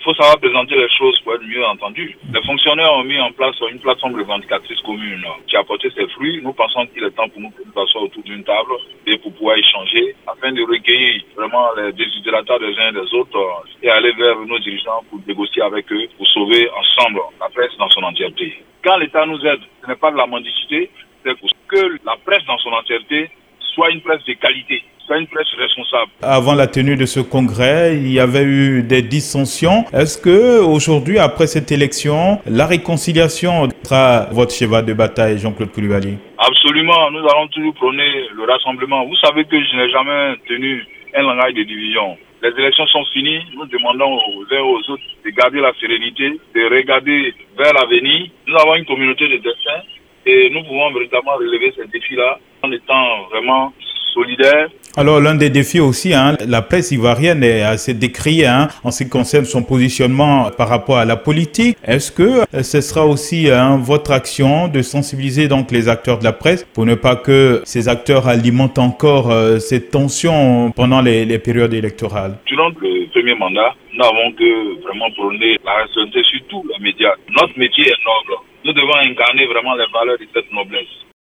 faut savoir présenter les choses pour être mieux entendu. Les fonctionnaires ont mis en place une plateforme revendicatrice commune qui a porté ses fruits. Nous pensons qu'il est temps pour nous de nous asseoir autour d'une table et pour pouvoir échanger afin de recueillir vraiment les désidérateurs des uns et des autres et aller vers nos dirigeants pour négocier avec eux, pour sauver ensemble la presse dans son entièreté. Quand l'État nous aide, ce n'est pas de la mendicité, c'est pour que la presse dans son entièreté soit une presse de qualité, soit une presse responsable. Avant la tenue de ce congrès, il y avait eu des dissensions. Est-ce que aujourd'hui, après cette élection, la réconciliation sera votre cheval de bataille, Jean-Claude Coulibaly? Absolument, nous allons toujours prôner le rassemblement. Vous savez que je n'ai jamais tenu un langage de division. Les élections sont finies, nous demandons aux uns et aux autres de garder la sérénité, de regarder vers l'avenir. Nous avons une communauté de destin et nous pouvons véritablement relever ces défis-là en étant vraiment solidaires. Alors l'un des défis aussi, la presse ivoirienne est assez décriée en ce qui concerne son positionnement par rapport à la politique. Est-ce que ce sera aussi votre action de sensibiliser donc les acteurs de la presse pour ne pas que ces acteurs alimentent encore ces tensions pendant les périodes électorales? Durant le premier mandat, nous n'avons que vraiment prôné la responsabilité sur tous les médias. Notre métier est noble. Nous devons incarner vraiment les valeurs de cette noblesse.